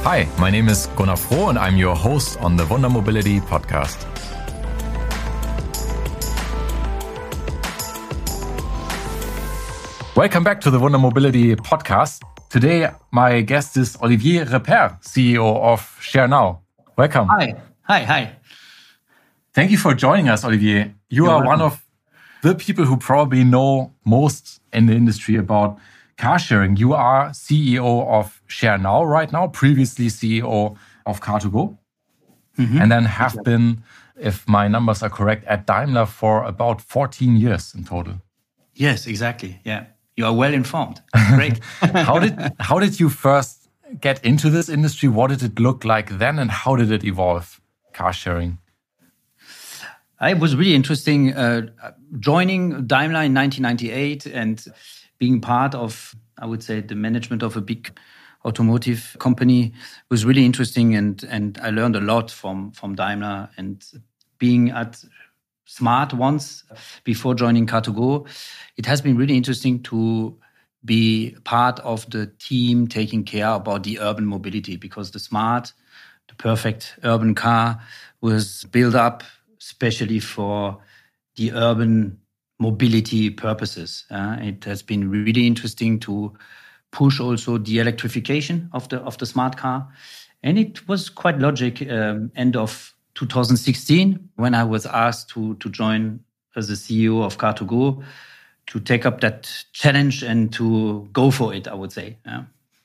Hi, my name is Gunnar Froh and I'm your host on the Wunder Mobility podcast. Welcome back to the Wunder Mobility podcast. Today, my guest is Olivier Reper, CEO of ShareNow. Welcome. Hi. Thank you for joining us, Olivier. You're welcome. One of the people who probably know most in the industry about car sharing. You are CEO of ShareNow right now, previously CEO of Car2Go, and then have been, if my numbers are correct, at Daimler for about 14 years in total. Yes, exactly. Yeah, you are well informed. Great. How did you first get into this industry? What did it look like then, and how did it evolve, car sharing? It was really interesting joining Daimler in 1998 and being part of, I would say, the management of a big automotive company was really interesting, and I learned a lot from Daimler. And being at Smart once before joining Car2Go, it has been really interesting to be part of the team taking care about the urban mobility, because the Smart, the perfect urban car, was built up especially for the urban mobility purposes. It has been really interesting to push also the electrification of the smart car. And it was quite logic end of 2016 when I was asked to join as the CEO of Car2Go, to take up that challenge and to go for it, I would say. Yeah.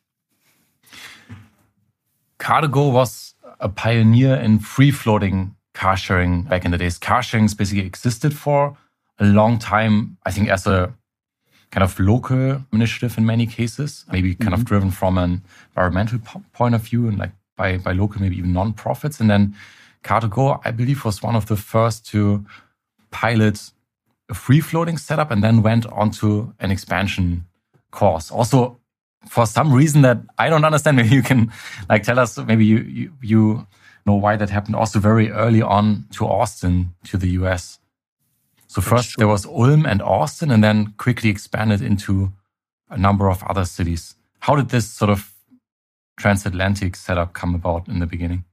Car2Go was a pioneer in free-floating car sharing back in the days. Car sharing basically existed for a long time, I think, as a kind of local initiative in many cases, maybe kind of driven from an environmental point of view and like by local, maybe even non-profits. And then Car2Go, I believe, was one of the first to pilot a free-floating setup and then went onto an expansion course. Also, for some reason that I don't understand, maybe you can like tell us, maybe you know why that happened, also very early on to Austin, to the US. So first there was Ulm and Austin, and then quickly expanded into a number of other cities. How did this sort of transatlantic setup come about in the beginning?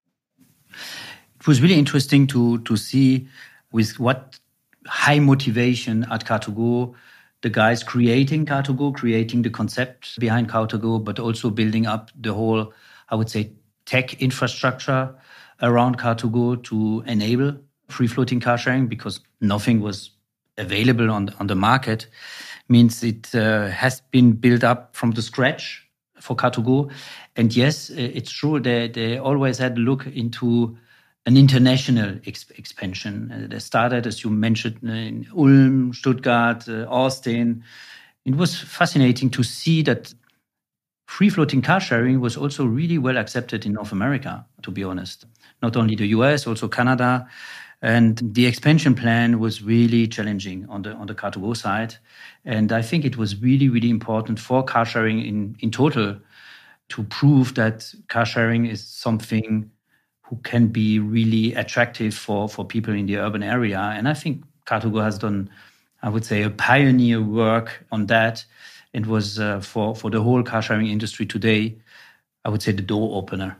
It was really interesting to see with what high motivation at Car2Go, the guys creating Car2Go, creating the concept behind Car2Go, but also building up the whole, I would say, tech infrastructure around Car2Go to enable free-floating car sharing, because nothing was available on the market. Means it has been built up from the scratch for Car2Go. And yes, it's true, they always had a look into an international expansion. They started, as you mentioned, in Ulm, Stuttgart, Austin. It was fascinating to see that free-floating car sharing was also really well accepted in North America, to be honest. Not only the US, also Canada. And the expansion plan was really challenging on the Car2Go side. And I think it was really, really important for car sharing in total to prove that car sharing is something who can be really attractive for people in the urban area. And I think Car2Go has done, I would say, a pioneer work on that. It was for the whole car sharing industry today, I would say, the door opener.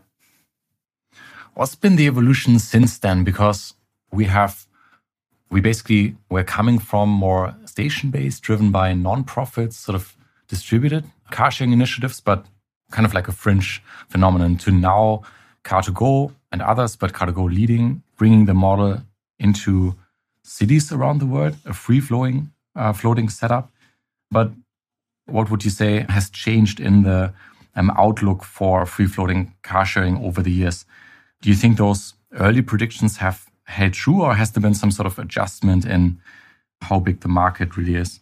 What's been the evolution since then? Because we're coming from more station-based, driven by non-profits, sort of distributed car sharing initiatives, but kind of like a fringe phenomenon, to now Car2Go and others, but Car2Go leading, bringing the model into cities around the world, a free-flowing floating setup. But what would you say has changed in the outlook for free-floating car sharing over the years? Do you think those early predictions have held true, or has there been some sort of adjustment in how big the market really is?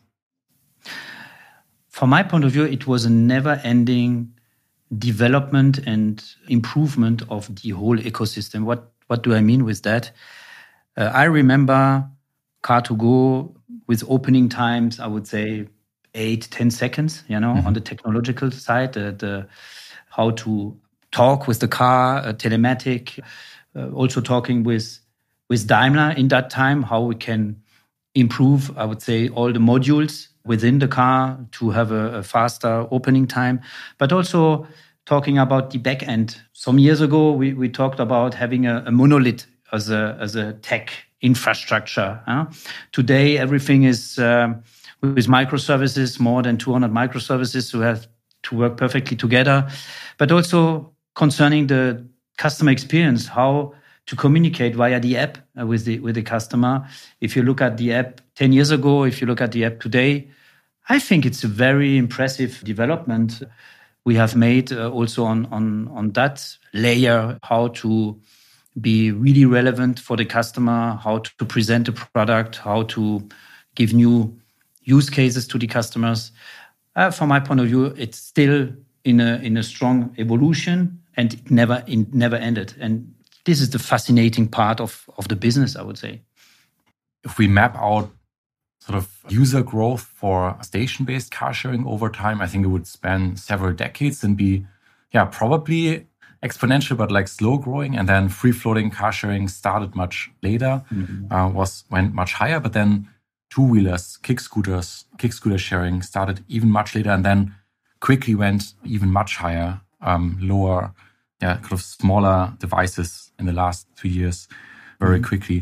From my point of view, it was a never-ending development and improvement of the whole ecosystem. What do I mean with that? I remember Car2Go with opening times, I would say 8-10 seconds, on the technological side, the how to talk with the car, telematic, also talking with Daimler in that time, how we can improve, I would say, all the modules within the car to have a faster opening time, but also talking about the back end. Some years ago, we talked about having a monolith as a tech infrastructure. Today, everything is with microservices, more than 200 microservices who have to work perfectly together, but also concerning the customer experience, how to communicate via the app with the customer. If you look at the app 10 years ago, if you look at the app today, I think it's a very impressive development we have made also on that layer, how to be really relevant for the customer, how to present the product, how to give new use cases to the customers. From my point of view, it's still in a strong evolution, and it never ended. And this is the fascinating part of the business, I would say. If we map out sort of user growth for station-based car sharing over time, I think it would span several decades and be, probably exponential, but like slow growing. And then free-floating car sharing started much later, went much higher, but then two-wheelers, kick scooter sharing started even much later, and then quickly went even much higher, lower, kind of smaller devices in the last 2 years, very quickly.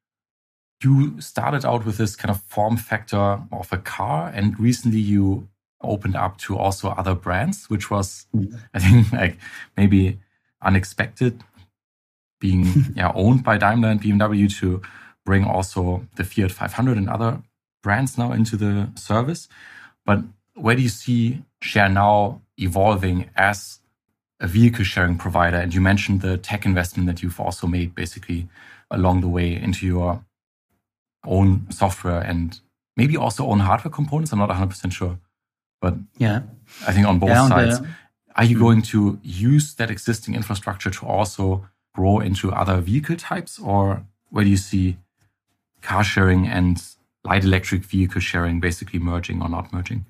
You started out with this kind of form factor of a car, and recently you opened up to also other brands, which was, I think, like maybe unexpected, being owned by Daimler and BMW to bring also the Fiat 500 and other brands now into the service. But where do you see Share Now evolving as a vehicle sharing provider? And you mentioned the tech investment that you've also made basically along the way into your own software and maybe also own hardware components. I'm not 100% sure, but I think on both sides. Are you going to use that existing infrastructure to also grow into other vehicle types, or where do you see car sharing and light electric vehicle sharing basically merging or not merging?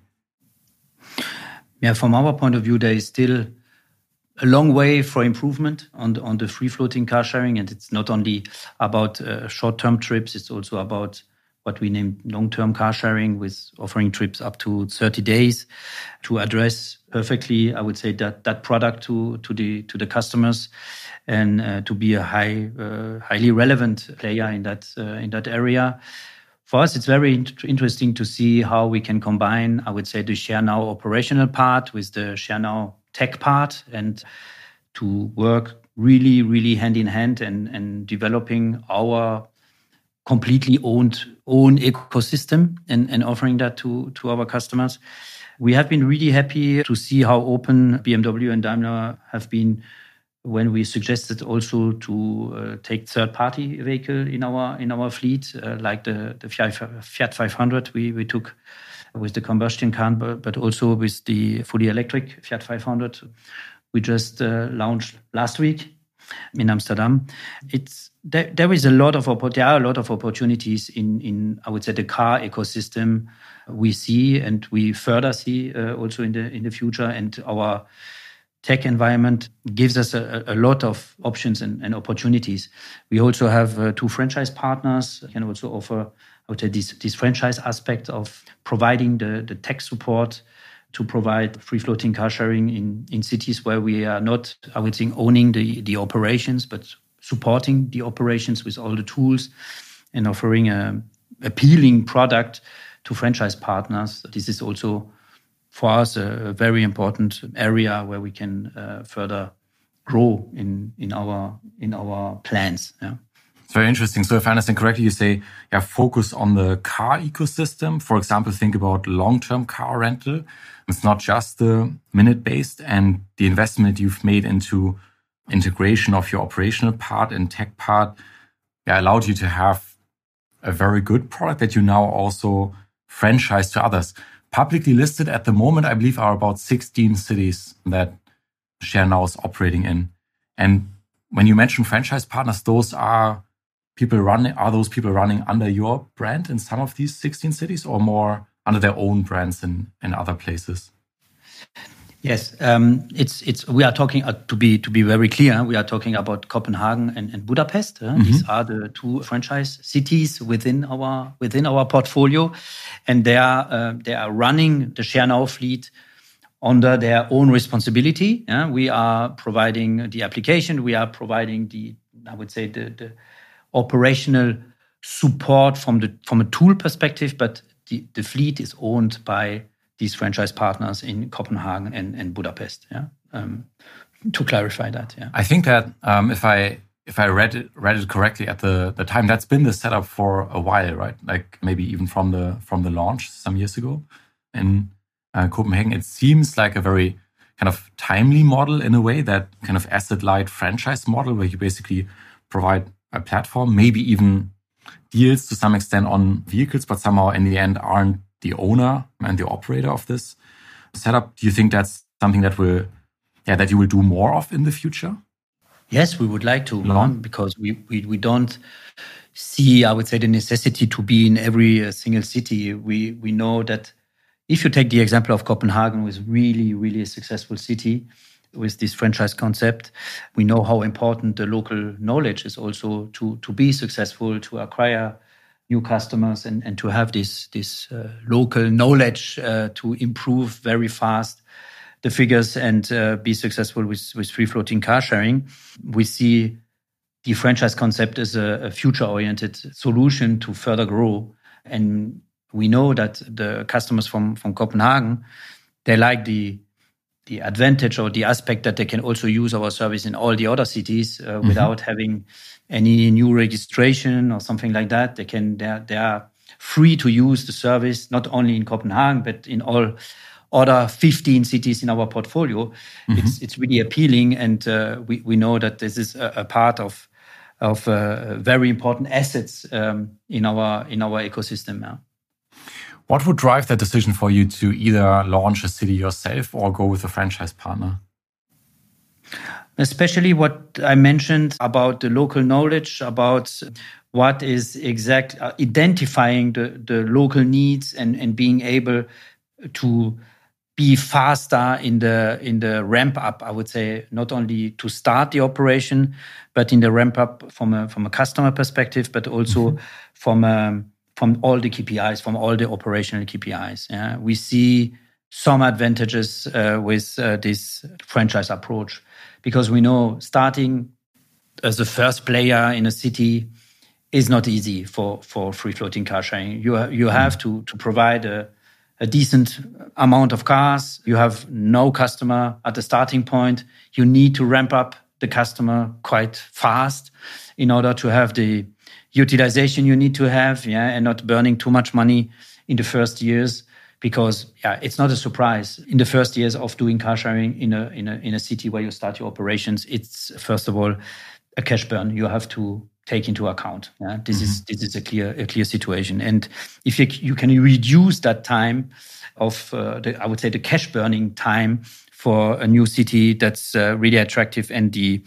Yeah, from our point of view, there is still a long way for improvement on the free-floating car sharing. And it's not only about short-term trips, it's also about what we name long-term car sharing, with offering trips up to 30 days to address perfectly, I would say, that product to the customers, and to be a highly relevant player in that area. For us, it's very interesting to see how we can combine, I would say, the Share Now operational part with the Share Now tech part, and to work really, really hand in hand and developing our completely own ecosystem and offering that to our customers. We have been really happy to see how open BMW and Daimler have been when we suggested also to take third-party vehicle in our fleet, like the Fiat 500 we took with the combustion car, but also with the fully electric Fiat 500 we just launched last week in Amsterdam. There are a lot of opportunities in I would say the car ecosystem we see, and we further see also in the future. And our tech environment gives us a lot of options and opportunities. We also have 2 franchise partners, can also offer, I would say, this franchise aspect of providing the tech support to provide free-floating car sharing in cities where we are not, I would think, owning the operations, but supporting the operations with all the tools and offering an appealing product to franchise partners. This is also, for us, a very important area where we can further grow in our plans. Yeah. It's very interesting. So if I understand correctly, you say, focus on the car ecosystem. For example, think about long-term car rental. It's not just the minute-based, and the investment you've made into integration of your operational part and tech part allowed you to have a very good product that you now also franchise to others. Publicly listed at the moment, I believe, are about 16 cities that Share Now is operating in. And when you mention franchise partners, those are those people running under your brand in some of these 16 cities, or more under their own brands in other places? Yes, we are talking, to be very clear, we are talking about Copenhagen and Budapest. These are the 2 franchise cities within our portfolio, and they are running the Share Now fleet under their own responsibility. We are providing the application, we are providing the operational support from a tool perspective, but the fleet is owned by these franchise partners in Copenhagen and Budapest. To clarify that, I think that if I read it correctly at the time, that's been the setup for a while, right? Like maybe even from the launch some years ago in Copenhagen. It seems like a very kind of timely model in a way, that kind of asset-light franchise model where you basically provide a platform, maybe even deals to some extent on vehicles, but somehow in the end aren't the owner and the operator of this setup. Do you think that's something that you will do more of in the future? Yes, we would like to, because we don't see, I would say, the necessity to be in every single city. We know that if you take the example of Copenhagen, was really, really a successful city with this franchise concept, we know how important the local knowledge is also to be successful, to acquire new customers and to have this local knowledge to improve very fast the figures and be successful with free-floating car sharing. We see the franchise concept as a future-oriented solution to further grow. And we know that the customers from Copenhagen, they like the advantage or the aspect that they can also use our service in all the other cities without having any new registration or something like that. They are free to use the service, not only in Copenhagen, but in all other 15 cities in our portfolio. It's really appealing, and we know that this is a part of very important assets in our ecosystem now. What would drive that decision for you to either launch a city yourself or go with a franchise partner? Especially what I mentioned about the local knowledge, about what is identifying the local needs and being able to be faster in the ramp up. I would say not only to start the operation, but in the ramp up from a customer perspective, but also from all the KPIs, from all the operational KPIs. We see some advantages with this franchise approach, because we know starting as the first player in a city is not easy for free-floating car sharing. You have to provide a decent amount of cars. You have no customer at the starting point. You need to ramp up the customer quite fast in order to have the utilization you need to have, and not burning too much money in the first years, because it's not a surprise. In the first years of doing car sharing in a city where you start your operations, it's first of all a cash burn you have to take into account. This is a clear situation, and if you can reduce that time of I would say the cash burning time for a new city, that's really attractive, and the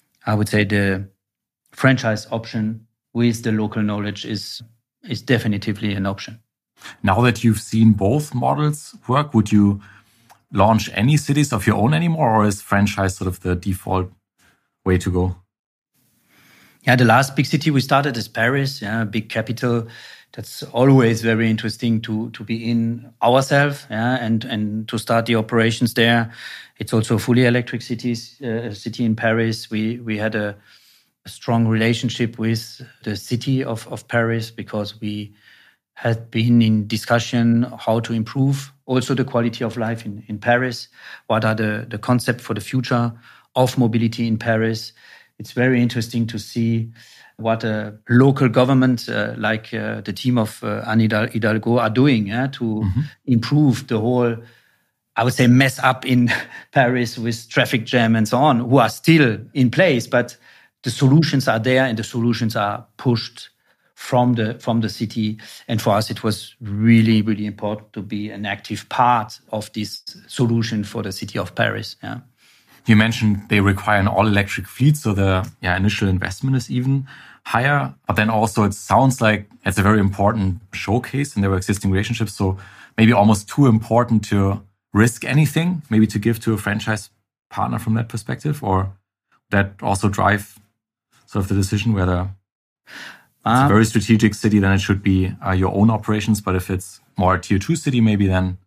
franchise option with the local knowledge is definitively an option. Now that you've seen both models work, would you launch any cities of your own anymore, or is franchise sort of the default way to go? The last big city we started is Paris, big capital. That's always very interesting to be in ourselves, and to start the operations there. It's also a fully electric city in Paris. We had a strong relationship with the city of Paris, because we had been in discussion how to improve also the quality of life in Paris. What are the concept for the future of mobility in Paris? It's very interesting to see what a local government like the team of Anne Hidalgo are doing to improve the whole, I would say, mess up in Paris with traffic jam and so on, who are still in place, but the solutions are there and the solutions are pushed from the city. And for us, it was really, really important to be an active part of this solution for the city of Paris. You mentioned they require an all-electric fleet, so the initial investment is even higher. But then also it sounds like it's a very important showcase in their existing relationships. So maybe almost too important to risk anything, maybe to give to a franchise partner from that perspective, or that also drive sort of the decision whether it's a very strategic city, then it should be your own operations. But if it's more a tier 2 city, maybe then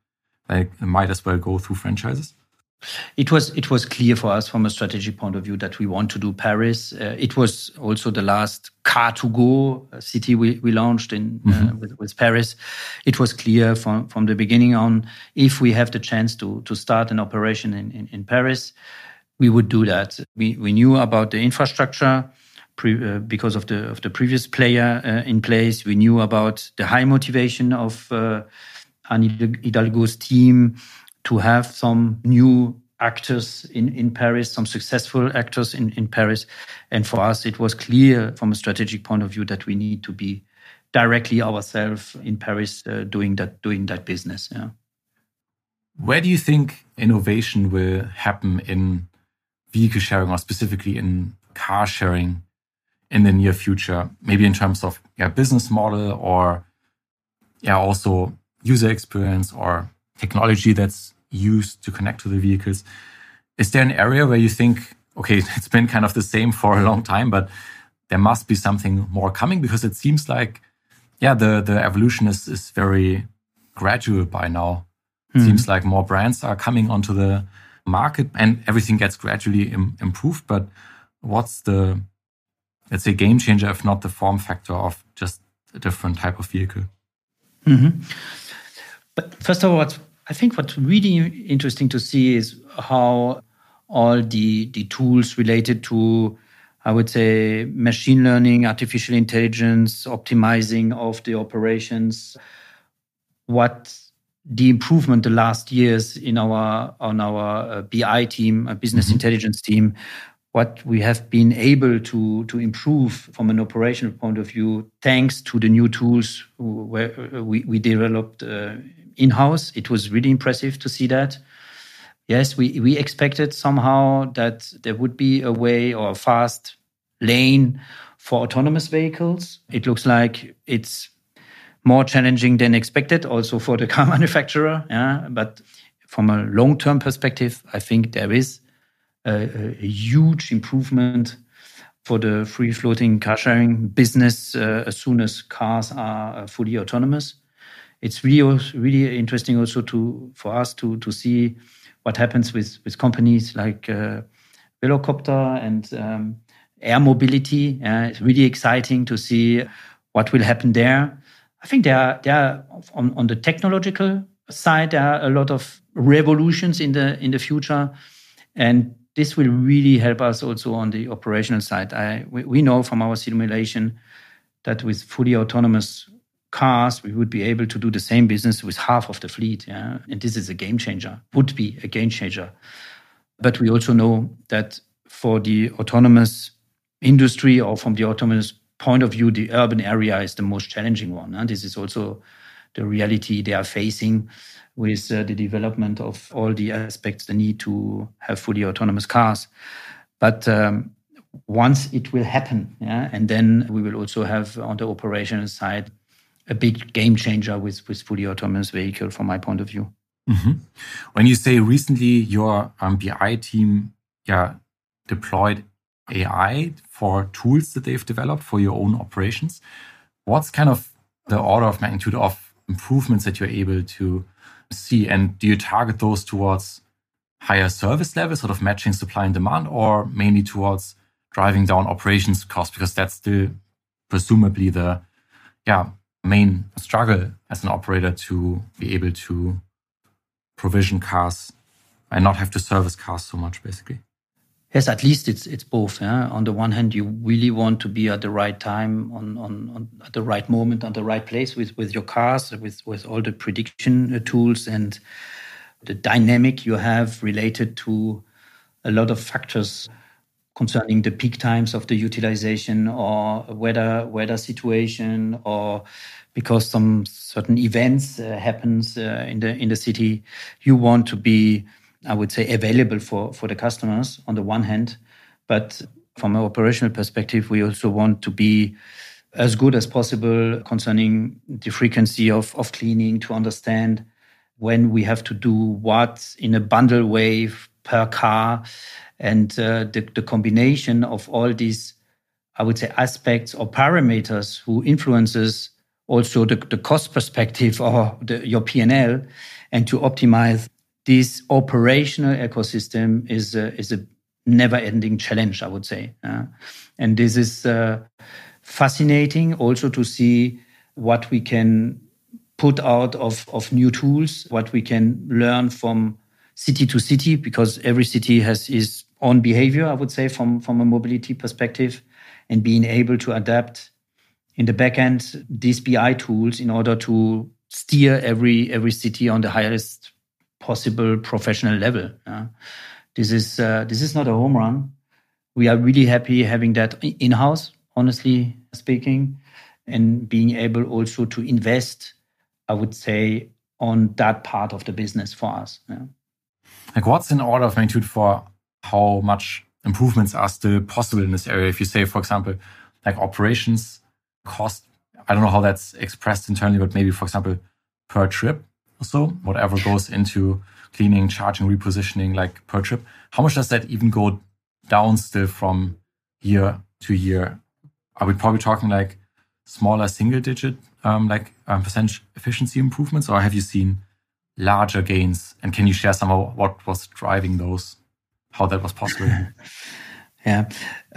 like might as well go through franchises? It was clear for us from a strategic point of view that we want to do Paris. It was also the last Car2Go city we launched in with Paris. It was clear from the beginning on, if we have the chance to start an operation in Paris, we would do that. We knew about the infrastructure because of the previous player in place. We knew about the high motivation of Anne Hidalgo's team to have some new actors in Paris, some successful actors in Paris. And for us, it was clear from a strategic point of view that we need to be directly ourselves in Paris doing that business. Yeah. Where do you think innovation will happen in vehicle sharing, or specifically in car sharing, in the near future? Maybe in terms of business model, or also user experience or technology that's used to connect to the vehicles. Is there an area where you think, okay, it's been kind of the same for a long time, but there must be something more coming? Because it seems like, the evolution is very gradual by now. It seems like more brands are coming onto the market and everything gets gradually improved. But what's the, let's say, game changer, if not the form factor of just a different type of vehicle? But first of all, I think what's really interesting to see is how all the tools related to, I would say, machine learning, artificial intelligence, optimizing of the operations, what the improvement the last years on our BI team, a business intelligence team, what we have been able to improve from an operational point of view, thanks to the new tools where we developed in-house. It was really impressive to see that. Yes, we expected somehow that there would be a way or a fast lane for autonomous vehicles. It looks like it's more challenging than expected, also for the car manufacturer. Yeah? But from a long-term perspective, I think there is a huge improvement for the free-floating car-sharing business as soon as cars are fully autonomous. It's really interesting also for us to see what happens with companies like Velocopter and air mobility. It's really exciting to see what will happen there. I think there are on the technological side, there are a lot of revolutions in the future, and this will really help us also on the operational side. We know from our simulation that with fully autonomous cars, we would be able to do the same business with half of the fleet. Yeah? And this is a game changer, would be a game changer. But we also know that for the autonomous industry, or from the autonomous point of view, the urban area is the most challenging one. And this is also the reality they are facing with the development of all the aspects they need to have fully autonomous cars. But once it will happen, and then we will also have on the operational side a big game changer with fully autonomous vehicle from my point of view. When you say recently your BI team deployed AI for tools that they've developed for your own operations, what's kind of the order of magnitude of improvements that you're able to see? And do you target those towards higher service levels, sort of matching supply and demand, or mainly towards driving down operations costs? Because that's still presumably the main struggle as an operator, to be able to provision cars and not have to service cars so much, basically. Yes, at least it's both. Yeah? On the one hand, you really want to be at the right time, on at the right moment, on the right place with your cars, with all the prediction tools and the dynamic you have related to a lot of factors concerning the peak times of the utilization, or weather situation, or because some certain events happens in the city. You want to be, I would say, available for the customers on the one hand, but from an operational perspective, we also want to be as good as possible concerning the frequency of cleaning, to understand when we have to do what in a bundle way per car, and the combination of all these, I would say, aspects or parameters who influences also the cost perspective or your P&L. And to optimize this operational ecosystem is a never-ending challenge, I would say. And this is fascinating also to see what we can put out of new tools, what we can learn from city to city, because every city has its own behavior, I would say, from a mobility perspective, and being able to adapt in the back end these BI tools in order to steer every city on the highest possible professional level. This is not a home run. We are really happy having that in-house, honestly speaking, and being able also to invest, I would say, on that part of the business for us. Like, what's in order of magnitude for how much improvements are still possible in this area? If you say, for example, like operations cost, I don't know how that's expressed internally, but maybe, for example, per trip or so, whatever goes into cleaning, charging, repositioning, like per trip, how much does that even go down still from year to year? Are we probably talking like smaller single-digit percentage efficiency improvements, or have you seen larger gains? And can you share somehow what was driving those, how that was possible? Yeah.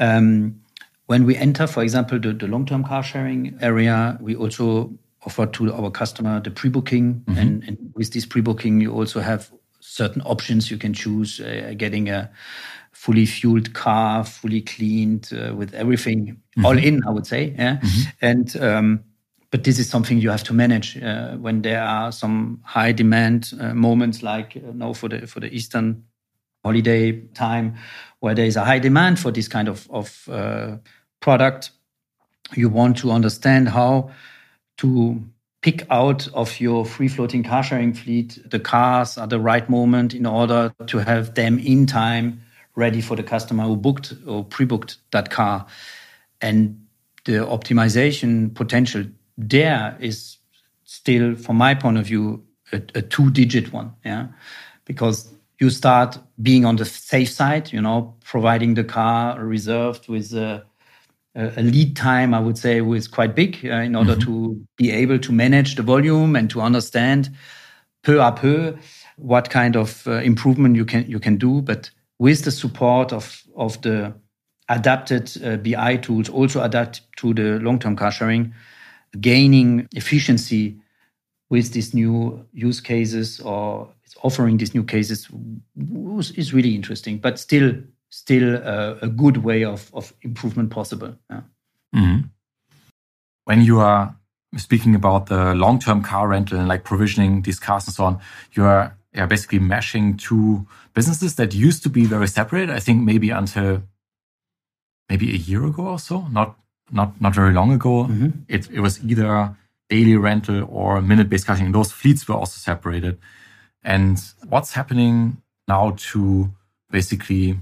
When we enter, for example, the long-term car sharing area, we also offer to our customer the pre-booking. Mm-hmm. And with this pre-booking, you also have certain options you can choose, getting a fully fueled car, fully cleaned, with everything, mm-hmm. all in, I would say. Yeah. Mm-hmm. And but this is something you have to manage when there are some high demand moments, like now for the Eastern holiday time, where there is a high demand for this kind of product. You want to understand how to pick out of your free-floating car sharing fleet the cars at the right moment in order to have them in time ready for the customer who booked or pre-booked that car. And the optimization potential there is still, from my point of view, a two-digit one. Yeah, because you start being on the safe side, providing the car reserved with a lead time, I would say, was quite big in order mm-hmm. to be able to manage the volume and to understand peu à peu what kind of improvement you can do. But with the support of the adapted BI tools, also adapt to the long-term car sharing, gaining efficiency with these new use cases or offering these new cases is really interesting, but still a good way of improvement possible. Yeah. Mm-hmm. When you are speaking about the long-term car rental and like provisioning these cars and so on, you are basically meshing two businesses that used to be very separate. I think maybe until a year ago or so, not very long ago. Mm-hmm. It was either daily rental or minute-based car sharing. Those fleets were also separated. And what's happening now to basically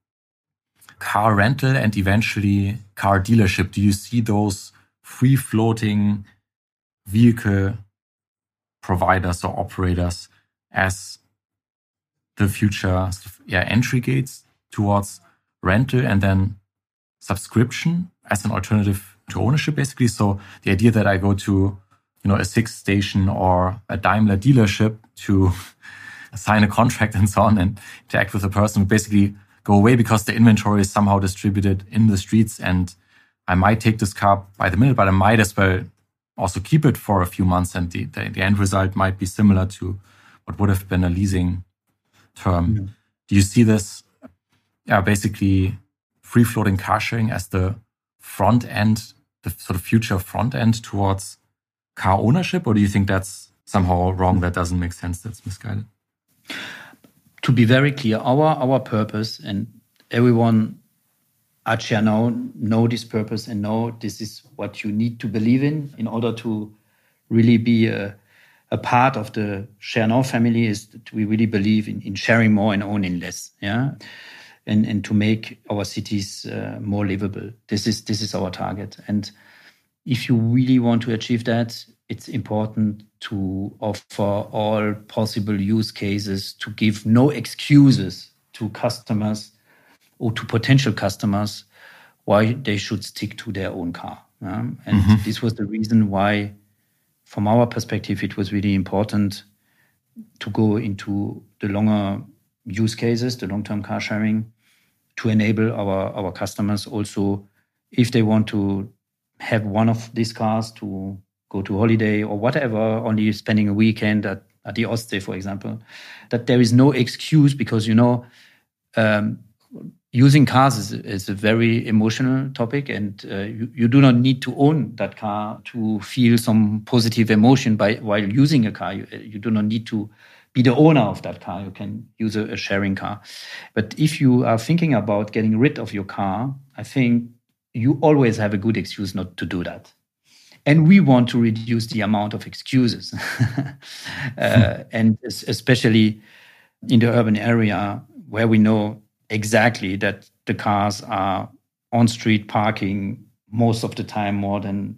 car rental and eventually car dealership? Do you see those free-floating vehicle providers or operators as the future entry gates towards rental and then subscription as an alternative to ownership, basically? So the idea that I go to a Sixt station or a Daimler dealership to sign a contract and so on and interact with a person would basically go away because the inventory is somehow distributed in the streets, and I might take this car by the minute, but I might as well also keep it for a few months, and the end result might be similar to what would have been a leasing term. Mm-hmm. Do you see this basically free-floating car sharing as the front end, the sort of future front end towards car ownership, or do you think that's somehow wrong, that doesn't make sense, that's misguided? To be very clear, our purpose, and everyone at Share Now know this purpose and know this is what you need to believe in order to really be a part of the Share Now family, is that we really believe in sharing more and owning less. Yeah. And to make our cities more livable. This is our target. And if you really want to achieve that, it's important to offer all possible use cases, to give no excuses to customers or to potential customers why they should stick to their own car. And mm-hmm. this was the reason why, from our perspective, it was really important to go into the longer use cases, the long-term car sharing, to enable our customers also, if they want to have one of these cars to go to holiday or whatever, only spending a weekend at the Ostsee, for example, that there is no excuse because, using cars is a very emotional topic, and you do not need to own that car to feel some positive emotion while using a car. You do not need to be the owner of that car. You can use a sharing car. But if you are thinking about getting rid of your car, I think you always have a good excuse not to do that. And we want to reduce the amount of excuses. And especially in the urban area where we know exactly that the cars are on street parking most of the time, more than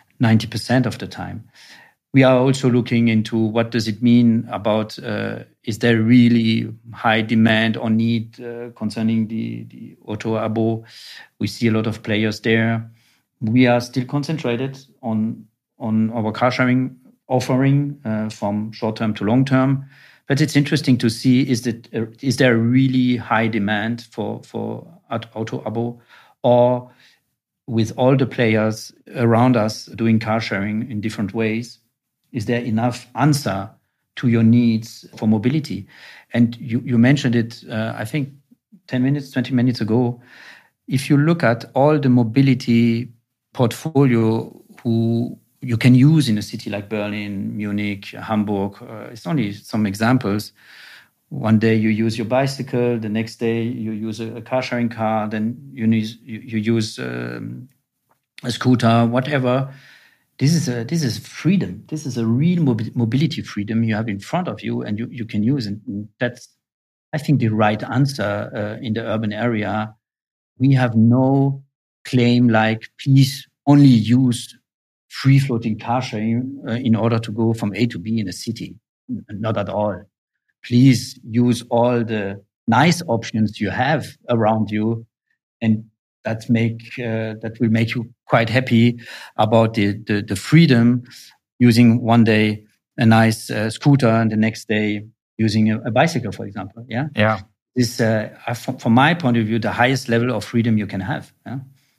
90% of the time. We are also looking into what does it mean about, is there really high demand or need concerning the auto abo? We see a lot of players there. We are still concentrated on our car sharing offering from short term to long term. But it's interesting to see, is there a really high demand for auto abo, or with all the players around us doing car sharing in different ways, is there enough answer to your needs for mobility? And you mentioned it, I think 10 minutes, 20 minutes ago. If you look at all the mobility portfolio who you can use in a city like Berlin, Munich, Hamburg, it's only some examples. One day you use your bicycle, the next day you use a car sharing car, then you use a scooter, whatever. This is freedom. This is a real mobility freedom you have in front of you, and you can use it. And that's, I think, the right answer in the urban area. We have no claim like, please only use free-floating car sharing in order to go from A to B in a city. Not at all. Please use all the nice options you have around you, and that will make you quite happy about the freedom, using one day a nice scooter and the next day using a bicycle, for example. Yeah. Yeah. This, from my point of view, the highest level of freedom you can have. Yeah?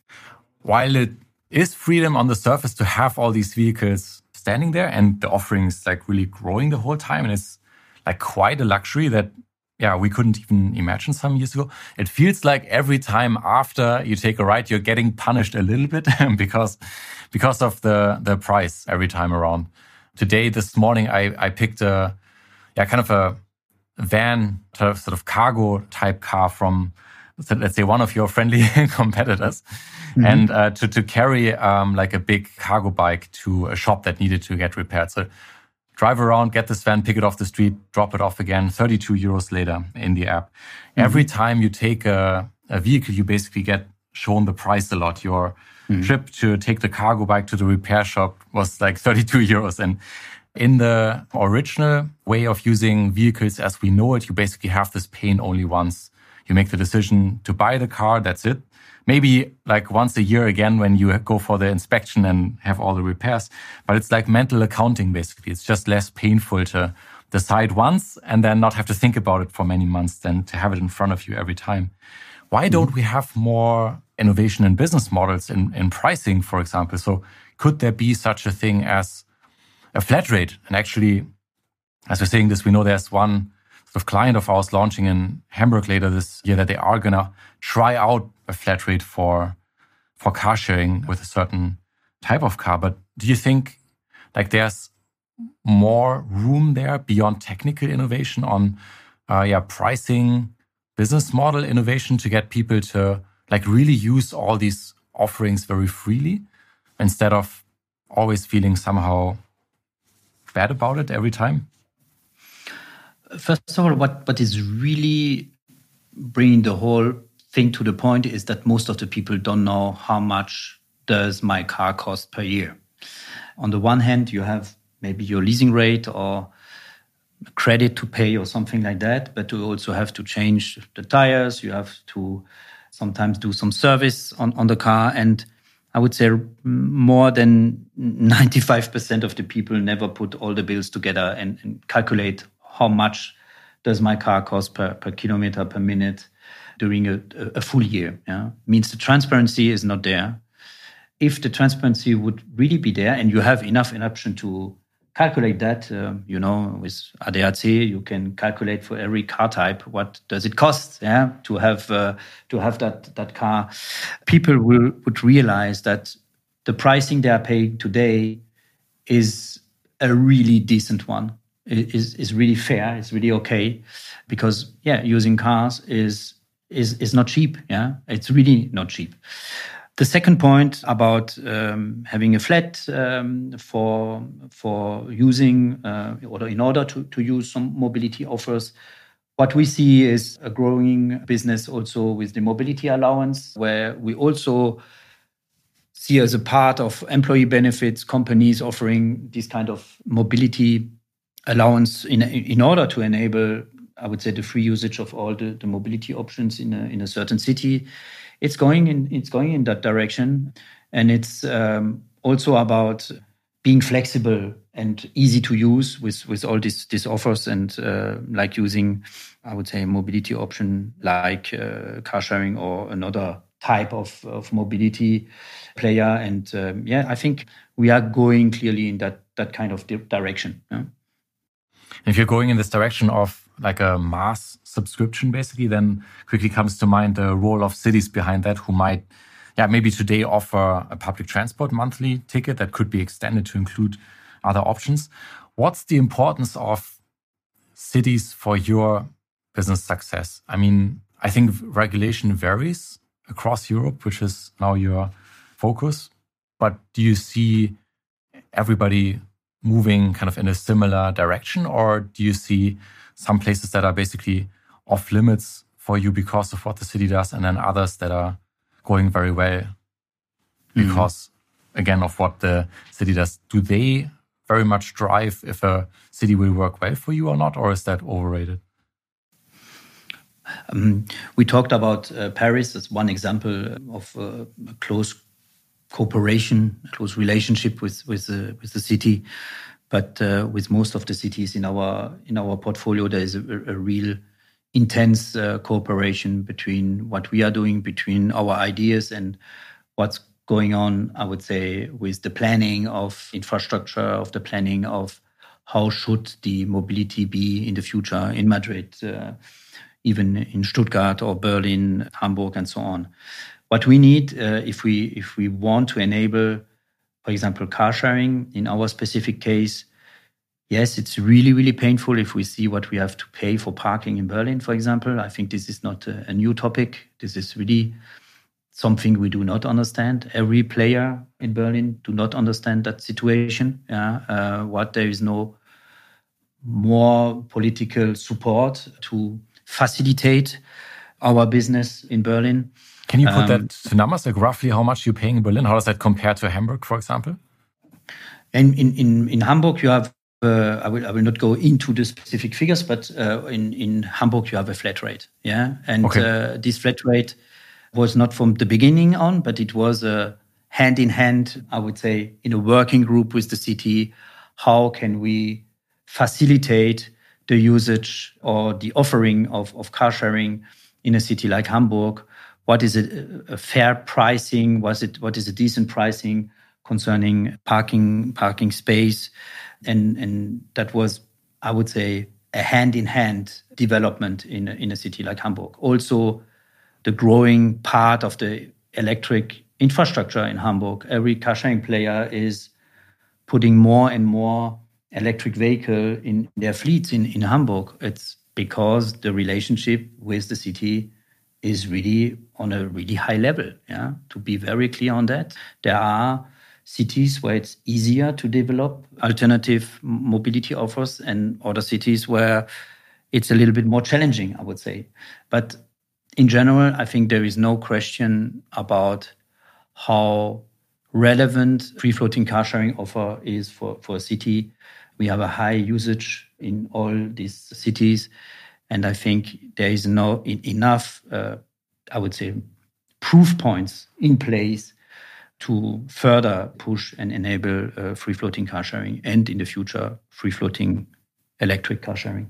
While it is freedom on the surface to have all these vehicles standing there, and the offering is like really growing the whole time, and it's like quite a luxury that we couldn't even imagine some years ago. It feels like every time after you take a ride, you're getting punished a little bit because of the price every time around. Today, this morning, I picked a kind of a van, sort of cargo type car from, let's say, one of your friendly competitors, and to carry like a big cargo bike to a shop that needed to get repaired. So drive around, get this van, pick it off the street, drop it off again, 32 euros later in the app. Every time you take a vehicle, you basically get shown the price a lot. Your trip to take the cargo bike to the repair shop was like 32 euros. And in the original way of using vehicles as we know it, you basically have this pain only once. You make the decision to buy the car, that's it. Maybe like once a year again when you go for the inspection and have all the repairs. But it's like mental accounting, basically. It's just less painful to decide once and then not have to think about it for many months than to have it in front of you every time. Why don't we have more innovation in business models in pricing, for example? So could there be such a thing as a flat rate? And actually, as we're saying this, we know there's one sort of client of ours launching in Hamburg later this year that they are going to try out a flat rate for car sharing with a certain type of car. But do you think like there's more room there beyond technical innovation on pricing, business model innovation to get people to like really use all these offerings very freely instead of always feeling somehow bad about it every time? First of all, what is really bringing the whole thing to the point is that most of the people don't know how much does my car cost per year. On the one hand, you have maybe your leasing rate or credit to pay or something like that, but you also have to change the tires. You have to sometimes do some service on the car. And I would say more than 95% of the people never put all the bills together and calculate how much does my car cost per kilometer, per minute during a full year. Yeah? Means the transparency is not there. If the transparency would really be there and you have enough option to calculate that, with ADAC, you can calculate for every car type, what does it cost to have that car. People would realize that the pricing they are paying today is a really decent one. It is really fair. It's really okay, because using cars is not cheap. Yeah, it's really not cheap. The second point about having a flat for using or in order to use some mobility offers, what we see is a growing business also with the mobility allowance, where we also see as a part of employee benefits, companies offering this kind of mobility allowance in order to enable, I would say, the free usage of all the mobility options in a certain city. It's going in that direction, and it's also about being flexible and easy to use with all these offers, and like using, I would say, a mobility option like car sharing or another type of mobility player. And I think we are going clearly in that kind of direction. Yeah? If you're going in this direction of like a mass subscription, basically, then quickly comes to mind the role of cities behind that, who might, maybe today offer a public transport monthly ticket that could be extended to include other options. What's the importance of cities for your business success? I mean, I think regulation varies across Europe, which is now your focus. But do you see everybody moving kind of in a similar direction, or do you see some places that are basically off limits for you because of what the city does, and then others that are going very well because, again, of what the city does? Do they very much drive if a city will work well for you or not, or is that overrated? We talked about Paris as one example of a close cooperation, close relationship with the city. But with most of the cities in our portfolio, there is a real intense cooperation between what we are doing, between our ideas, and what's going on, I would say, with the planning of infrastructure, of the planning of how should the mobility be in the future in Madrid, even in Stuttgart or Berlin, Hamburg, and so on. What we need, if we want to enable, for example, car sharing in our specific case, yes, it's really, really painful if we see what we have to pay for parking in Berlin, for example. I think this is not a new topic. This is really something we do not understand. Every player in Berlin do not understand that situation. What there is no more political support to facilitate our business in Berlin. Can you put that to numbers, like roughly how much you're paying in Berlin? How does that compare to Hamburg, for example? And in Hamburg, you have, I will not go into the specific figures, but in Hamburg, you have a flat rate. Yeah. And this flat rate was not from the beginning on, but it was hand in hand, I would say, in a working group with the city. How can we facilitate the usage or the offering of car sharing in a city like Hamburg? What is a fair pricing? What is a decent pricing concerning parking space? And that was, I would say, a hand-in-hand development in a city like Hamburg. Also, the growing part of the electric infrastructure in Hamburg. Every car sharing player is putting more and more electric vehicle in their fleets in Hamburg. It's because the relationship with the city is really on a really high level. Yeah, to be very clear on that, there are cities where it's easier to develop alternative mobility offers, and other cities where it's a little bit more challenging, I would say. But in general, I think there is no question about how relevant free-floating car sharing offer is for a city. We have a high usage in all these cities. And I think there is enough, I would say, proof points in place to further push and enable free-floating car sharing, and in the future, free-floating electric car sharing.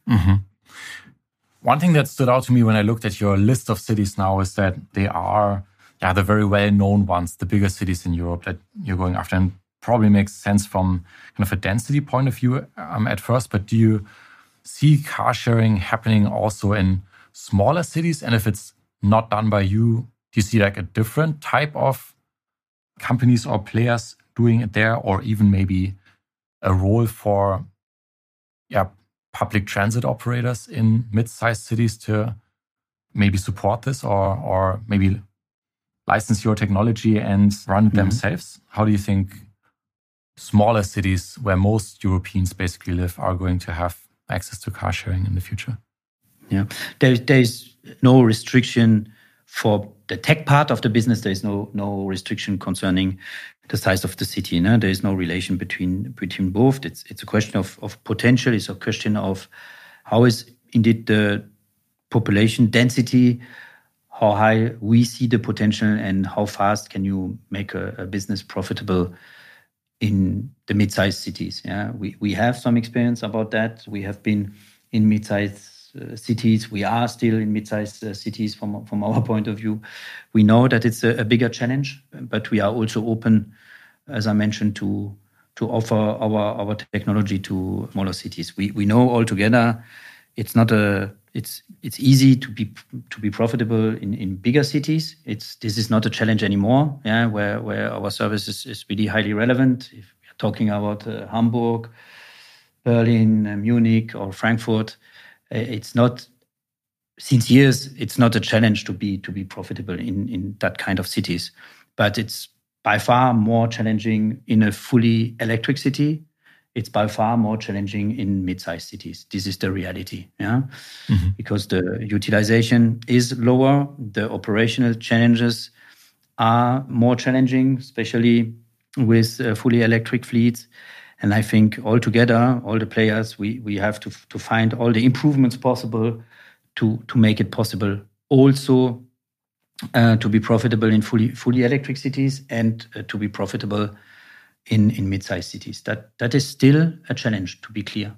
Mm-hmm. One thing that stood out to me when I looked at your list of cities now is that they are the very well-known ones, the bigger cities in Europe that you're going after, and probably makes sense from kind of a density point of view at first. But do you see car sharing happening also in smaller cities? And if it's not done by you, do you see like a different type of companies or players doing it there, or even maybe a role for public transit operators in mid-sized cities to maybe support this or maybe license your technology and run it themselves? How do you think smaller cities where most Europeans basically live are going to have access to car sharing in the future? Yeah, there's no restriction for the tech part of the business. There is no restriction concerning the size of the city. No? There is no relation between both. It's a question of potential. It's a question of how is indeed the population density, how high we see the potential, and how fast can you make a business profitable in the mid-sized cities. Yeah, we have some experience about that. We have been in mid-sized cities. We are still in mid-sized cities from our point of view. We know that it's a bigger challenge, but we are also open, as I mentioned, to offer our technology to smaller cities. We know altogether it's not it's easy to be profitable in bigger cities. This is not a challenge anymore. Yeah, where our service is really highly relevant. If we're talking about Hamburg, Berlin, Munich, or Frankfurt, it's not. Since years, it's not a challenge to be profitable in that kind of cities, but it's by far more challenging in a fully electric city. It's by far more challenging in mid-sized cities. This is the reality, yeah, because the utilization is lower, the operational challenges are more challenging, especially with fully electric fleets. And I think altogether, all the players, we have to find all the improvements possible to make it possible also to be profitable in fully electric cities and to be profitable in mid-sized cities. That is still a challenge, to be clear.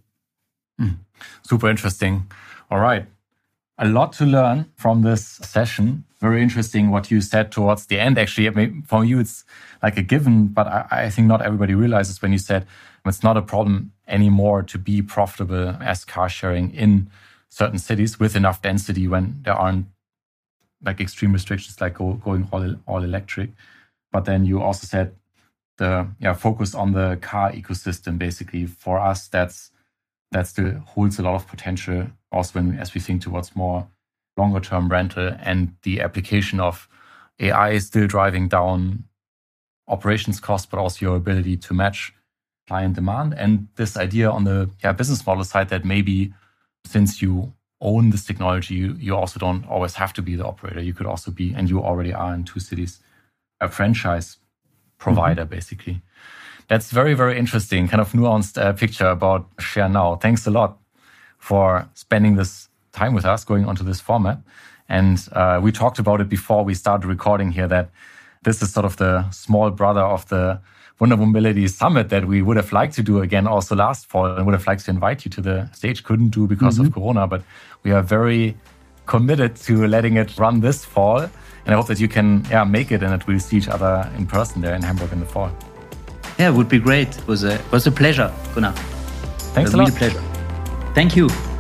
Super interesting. All right. A lot to learn from this session. Very interesting what you said towards the end. Actually, I mean, for you, it's like a given, but I think not everybody realizes when you said it's not a problem anymore to be profitable as car sharing in certain cities with enough density when there aren't like extreme restrictions like going all electric. But then you also said the focus on the car ecosystem. Basically, for us, that still holds a lot of potential. Also, as we think towards more longer term rental, and the application of AI is still driving down operations costs, but also your ability to match client demand. And this idea on the business model side that maybe since you own this technology, you also don't always have to be the operator. You could also be, and you already are in 2 cities, a franchise provider, basically. That's very, very interesting, kind of nuanced picture about Share Now. Thanks a lot for spending this time with us, going onto this format. And we talked about it before we started recording here, that this is sort of the small brother of the Wunder Mobility Summit that we would have liked to do again also last fall, and would have liked to invite you to the stage. Couldn't do because of Corona, but we are very committed to letting it run this fall. And I hope that you can make it and that we'll see each other in person there in Hamburg in the fall. Yeah, it would be great. It was a pleasure, Gunnar. Thanks a lot. Pleasure. Thank you.